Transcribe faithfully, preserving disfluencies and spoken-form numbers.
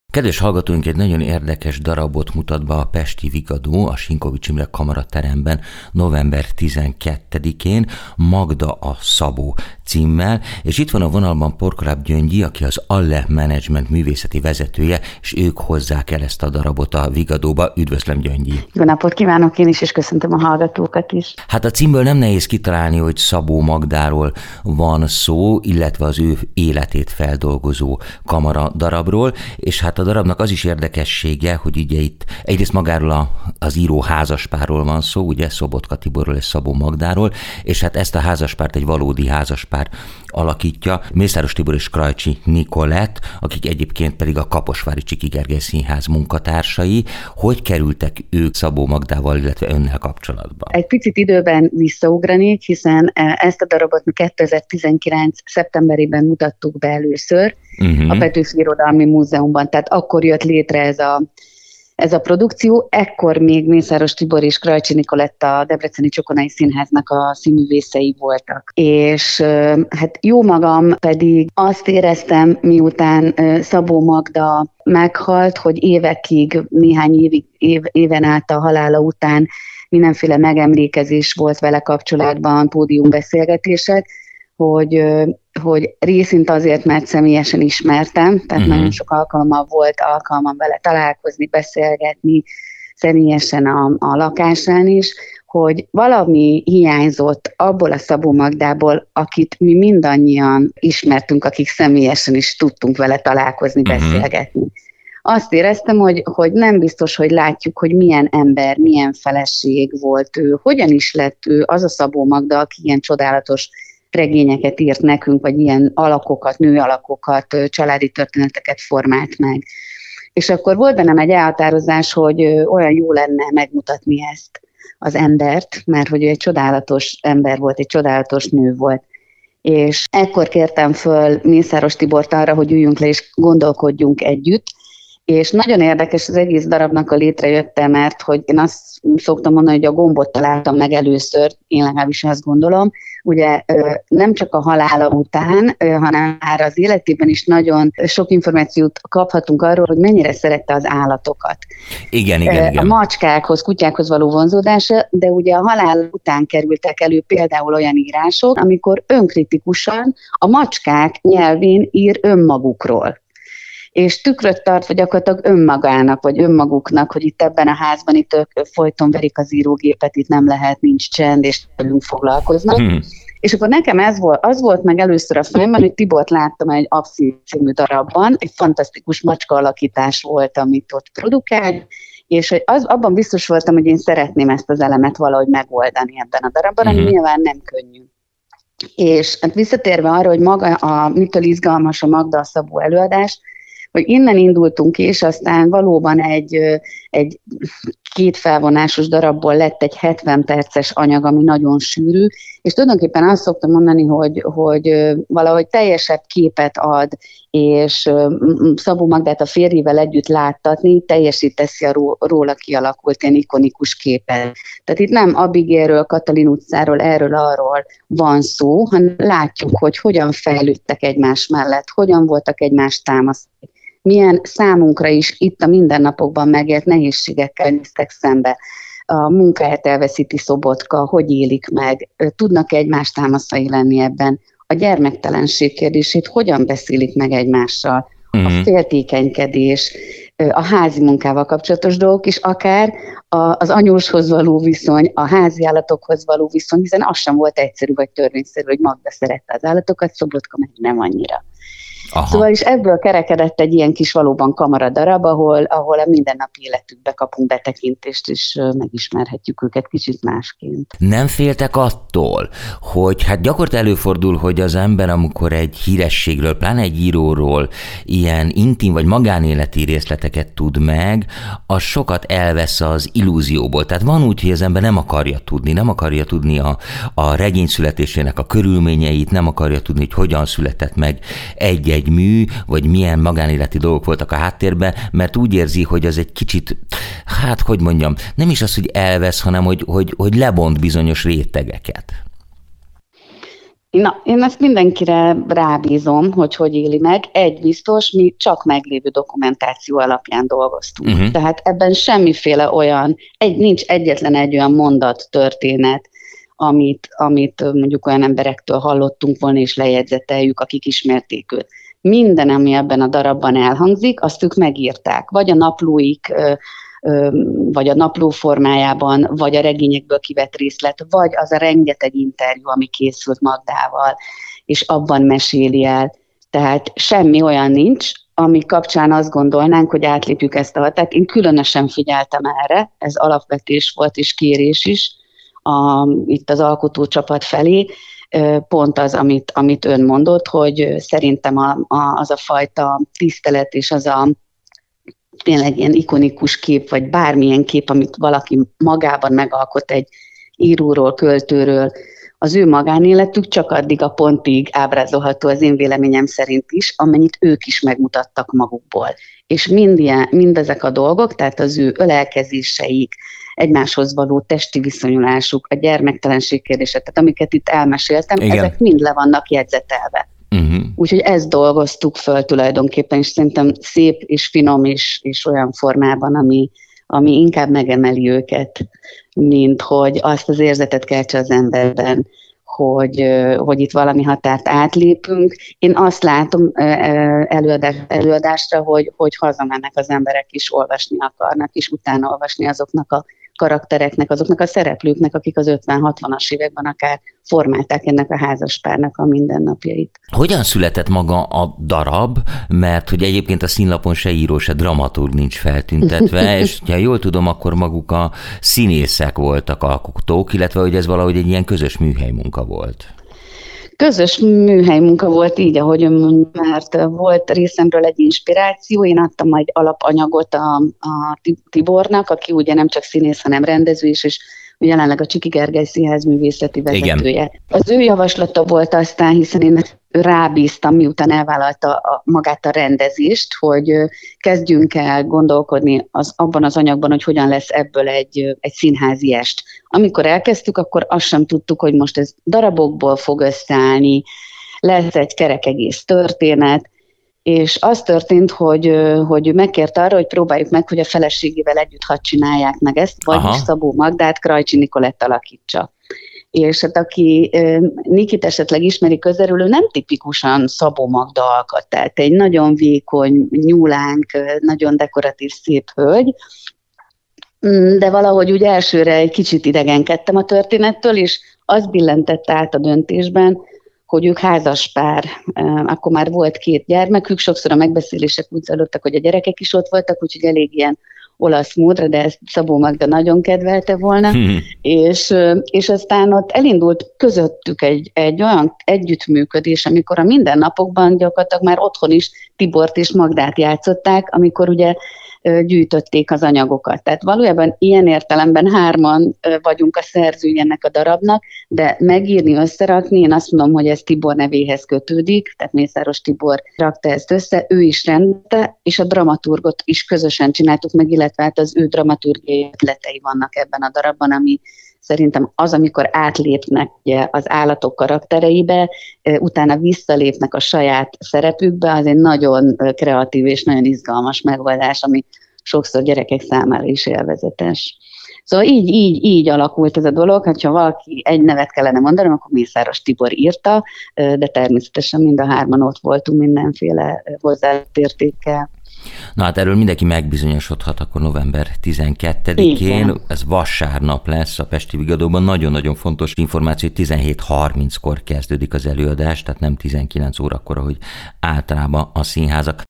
Kedves hallgatóink, egy nagyon érdekes darabot mutat be a Pesti Vigadó, a Sinkovics Imre Kamarateremben november tizenkettedikén, Magda a Szabó címmel, és itt van a vonalban Porkoláb Gyöngyi, aki az Alle Management művészeti vezetője, és ők hozzák el ezt a darabot a Vigadóba. Üdvözlöm, Gyöngyi! Jó napot kívánok én is, és köszöntöm a hallgatókat is! Hát a címből nem nehéz kitalálni, hogy Szabó Magdáról van szó, illetve az ő életét feldolgozó kamara darabról, és hát a darabnak az is érdekessége, hogy ugye itt egyrészt magáról a, az író házaspárról van szó, ugye Szobotka Tiborról és Szabó Magdáról, és hát ezt a házaspárt egy valódi házaspár alakítja, Mészáros Tibor és Krajcsi Nikolett, akik egyébként pedig a Kaposvári Csiki Gergely Színház munkatársai. Hogy kerültek ők Szabó Magdával, illetve önnel kapcsolatba? Egy picit időben visszaugranék, hiszen ezt a darabot mi kétezer-tizenkilenc szeptemberében mutattuk be először uh-huh. a Petőfi Irodalmi Múzeumban, tehát akkor jött létre ez a Ez a produkció, ekkor még Mészáros Tibor és Krajcsi Nikolett a Debreceni Csokonai Színháznak a színművészei voltak. És hát jó magam pedig azt éreztem, miután Szabó Magda meghalt, hogy évekig, néhány évig, év, éven át a halála után mindenféle megemlékezés volt vele kapcsolatban, pódiumbeszélgetések, hogy, hogy részint azért, mert személyesen ismertem, tehát uh-huh. nagyon sok alkalommal volt alkalmam vele találkozni, beszélgetni, személyesen a, a lakásán is, hogy valami hiányzott abból a Szabó Magdából, akit mi mindannyian ismertünk, akik személyesen is tudtunk vele találkozni, uh-huh. beszélgetni. Azt éreztem, hogy, hogy nem biztos, hogy látjuk, hogy milyen ember, milyen feleség volt ő, hogyan is lett ő az a Szabó Magda, aki ilyen csodálatos regényeket írt nekünk, vagy ilyen alakokat, nőalakokat, családi történeteket formált meg. És akkor volt bennem egy elhatározás, hogy olyan jó lenne megmutatni ezt az embert, mert hogy ő egy csodálatos ember volt, egy csodálatos nő volt. És ekkor kértem föl Mészáros Tibort arra, hogy üljünk le és gondolkodjunk együtt, és nagyon érdekes az egész darabnak a létrejötte, mert hogy én azt szoktam mondani, hogy a gombot találtam meg először, én legalábbis azt gondolom, ugye nem csak a halála után, hanem már az életében is nagyon sok információt kaphatunk arról, hogy mennyire szerette az állatokat. Igen, igen, igen. A macskákhoz, kutyákhoz való vonzódása, de ugye a halál után kerültek elő például olyan írások, amikor önkritikusan a macskák nyelvén ír önmagukról. És tükröt tartva gyakorlatilag önmagának, vagy önmaguknak, hogy itt ebben a házban itt ők folyton verik az írógépet, itt nem lehet, nincs csend, és velünk foglalkoznak. Hmm. És akkor nekem ez volt, az volt meg először a fejemben, hogy Tibort láttam egy Abszint című darabban, egy fantasztikus macska alakítás volt, amit ott produkál, és hogy az, abban biztos voltam, hogy én szeretném ezt az elemet valahogy megoldani ebben a darabban, ami hmm. nyilván nem könnyű. És hát visszatérve arra, hogy maga a, mitől izgalmas a Magda a Szabó előadás, hogy innen indultunk ki, és aztán valóban egy, egy két felvonásos darabból lett egy hetven perces anyag, ami nagyon sűrű, és tulajdonképpen azt szoktam mondani, hogy, hogy valahogy teljesebb képet ad, és Szabó Magdát a férjével együtt láttatni, teljesíteszi a róla kialakult ilyen ikonikus képet. Tehát itt nem Abigailről, Katalin utcáról, erről, arról van szó, hanem látjuk, hogy hogyan fejlődtek egymás mellett, hogyan voltak egymás támasztani, milyen számunkra is itt a mindennapokban megélt nehézségekkel néztek szembe. A munkáját elveszíti Szobotka, hogy élik meg, tudnak egymás támaszai lenni ebben. A gyermektelenség kérdését hogyan beszélik meg egymással, uh-huh. a féltékenykedés, a házi munkával kapcsolatos dolgok, és akár az anyóshoz való viszony, a házi állatokhoz való viszony, hiszen az sem volt egyszerű vagy törvényszerű, hogy Magda szerette az állatokat, Szobotka meg nem annyira. Aha. Szóval is ebből kerekedett egy ilyen kis valóban kamaradarab, ahol, ahol a mindennapi életükbe kapunk betekintést, és megismerhetjük őket kicsit másként. Nem féltek attól, hogy hát gyakorlatilag előfordul, hogy az ember, amikor egy hírességről, pláne egy íróról ilyen intim vagy magánéleti részleteket tud meg, az sokat elvesz az illúzióból. Tehát van úgy, hogy az ember nem akarja tudni, nem akarja tudni a, a regény születésének a körülményeit, nem akarja tudni, hogy hogyan született meg egy egy mű, vagy milyen magánéleti dolgok voltak a háttérben, mert úgy érzi, hogy az egy kicsit, hát hogy mondjam, nem is az, hogy elvesz, hanem hogy, hogy, hogy lebont bizonyos rétegeket. Na, én ezt mindenkire rábízom, hogy hogy éli meg. Egy biztos, mi csak meglévő dokumentáció alapján dolgoztunk. Uh-huh. Tehát ebben semmiféle olyan, egy, nincs egyetlen egy olyan mondat, történet, amit, amit mondjuk olyan emberektől hallottunk volna, és lejegyzeteljük, akik ismerték őt. Minden, ami ebben a darabban elhangzik, azt ők megírták. Vagy a naplóik, vagy a napló formájában, vagy a regényekből kivett részlet, vagy az a rengeteg interjú, ami készült Magdával, és abban meséli el. Tehát semmi olyan nincs, ami kapcsán azt gondolnánk, hogy átlépjük ezt a határt. Én különösen figyeltem erre, ez alapvetés volt és kérés is a, itt az alkotócsapat felé, pont az, amit, amit ön mondott, hogy szerintem a, a, az a fajta tisztelet és az a tényleg ilyen ikonikus kép, vagy bármilyen kép, amit valaki magában megalkot egy íróról, költőről, az ő magánéletük csak addig a pontig ábrázolható az én véleményem szerint is, amennyit ők is megmutattak magukból. És mind ilyen, mindezek a dolgok, tehát az ő ölelkezéseik, egymáshoz való testi viszonyulásuk, a gyermektelenség kérdése, tehát amiket itt elmeséltem, igen, ezek mind le vannak jegyzetelve. Uh-huh. Úgyhogy ezt dolgoztuk föl tulajdonképpen, és szerintem szép és finom és, és olyan formában, ami, ami inkább megemeli őket, mint hogy azt az érzetet keltse az emberben, hogy, hogy itt valami határt átlépünk. Én azt látom előadás, előadásra, hogy, hogy hazamennek az emberek is, olvasni akarnak, és utána olvasni azoknak a karaktereknek, azoknak a szereplőknek, akik az ötven-hatvanas években akár formálták ennek a házaspárnak a mindennapjait. Hogyan született maga a darab? Mert hogy egyébként a színlapon se író, se dramaturg nincs feltüntetve, és ha jól tudom, akkor maguk a színészek voltak alkotók, illetve hogy ez valahogy egy ilyen közös műhelymunka volt. Közös műhelymunka volt így, ahogy ön mondja, mert volt részemről egy inspiráció, én adtam majd alapanyagot a, a Tibornak, aki ugye nem csak színész, hanem rendező is, és jelenleg a Csiki Gergely Színház művészeti vezetője. Igen. Az ő javaslata volt aztán, hiszen én rábíztam, miután elvállalta a, magát a rendezést, hogy kezdjünk el gondolkodni az, abban az anyagban, hogy hogyan lesz ebből egy, egy színházi est. Amikor elkezdtük, akkor azt sem tudtuk, hogy most ez darabokból fog összeállni, lesz egy kerek egész történet, és az történt, hogy, hogy megkért arra, hogy próbáljuk meg, hogy a feleségével együtt hadd csinálják meg ezt, vagyis Aha. Szabó Magdát Krajcsi Nikolett alakítsa. És hát aki Nikit esetleg ismeri közelről, ő nem tipikusan Szabó Magda alkat, tehát egy nagyon vékony, nyúlánk, nagyon dekoratív, szép hölgy, de valahogy úgy elsőre egy kicsit idegenkedtem a történettől, és az billentett át a döntésben, hogy ők házaspár, akkor már volt két gyermekük, sokszor a megbeszélések úgy zajlottak, hogy a gyerekek is ott voltak, úgyhogy elég ilyen olasz módra, de ezt Szabó Magda nagyon kedvelte volna, hmm. és, és aztán ott elindult közöttük egy, egy olyan együttműködés, amikor a mindennapokban gyakorlatilag már otthon is Tibort és Magdát játszották, amikor ugye gyűjtötték az anyagokat. Tehát valójában ilyen értelemben hárman vagyunk a szerzői ennek a darabnak, de megírni, összerakni, én azt mondom, hogy ez Tibor nevéhez kötődik, tehát Mészáros Tibor rakta ezt össze, ő is rendte, és a dramaturgot is közösen csináltuk meg, illetve hát az ő dramaturgiai ötletei vannak ebben a darabban, ami szerintem az, amikor átlépnek ugye, az állatok karaktereibe, utána visszalépnek a saját szerepükbe, az egy nagyon kreatív és nagyon izgalmas megoldás, ami sokszor gyerekek számára is élvezetes. Szóval így, így, így alakult ez a dolog, hát ha valaki egy nevet kellene mondanom, akkor Mészáros Tibor írta, de természetesen mind a hárman ott voltunk mindenféle hozzáértékkel. Na hát erről mindenki megbizonyosodhat akkor november tizenkettedikén, igen. Ez vasárnap lesz a Pesti Vigadóban. Nagyon-nagyon fontos információ, hogy tizenhét harminckor kezdődik az előadás, tehát nem tizenkilenc órakor, ahogy általában a színházak.